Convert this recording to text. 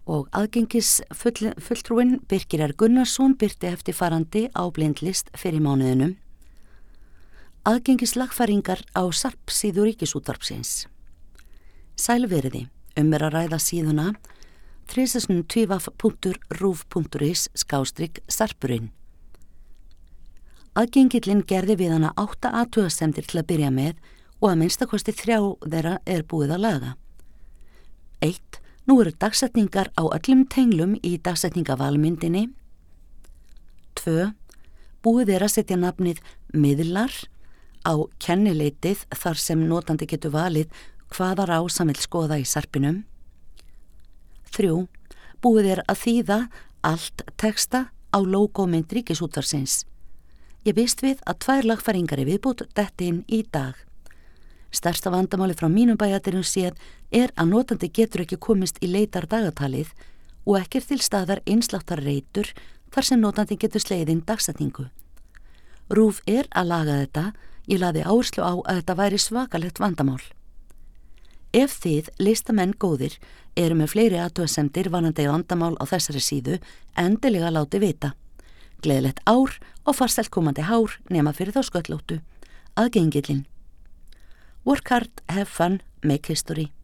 og fulltrúinn Birkir R. Gunnarsson birti eftirfarandi á blindlist fyrir mánuðinum. Aðgengislagfæringar á SARP-síðu Ríkisútvarpsins. Sælveriði, að ræða síðuna www.ruf.is/sarpurinn. Aðgengillinn gerði við hana 8 athugasemdir til að byrja með og að minnstakosti 3 þeirra búið að laga. 1. Nú eru dagsetningar á öllum tenglum í dagsetningavalmyndinni. 2. Búið að setja nafnið miðlar á kennileitið þar sem notandi getur valið hvaða rás hann vill skoða í sarpinum. 3. Búið að þýða allt texta á lógómynd Ríkisútvarpsins. Ég býst við að 2 lagfæringar viðbót detti inn í dag. Stærsta vandamáli frá mínum bæjardyrum séð að notandi getur ekki komist í leitar dagatalið og ekki til staðar innsláttarreitur þar sem notandi getur slegið inn dagsetningu. RÚV að laga þetta, ég lagði áherslu á að þetta væri svakalegt vandamál. Ef þið, listamenn góðir, með fleiri athugasemdir varðandi vandamál á þessari síðu, endilega láti vita. Gleðilegt ár og farsælt komandi hár nema fyrir þá sköllóttu. Aðgengillinn. Work hard, have fun, make history.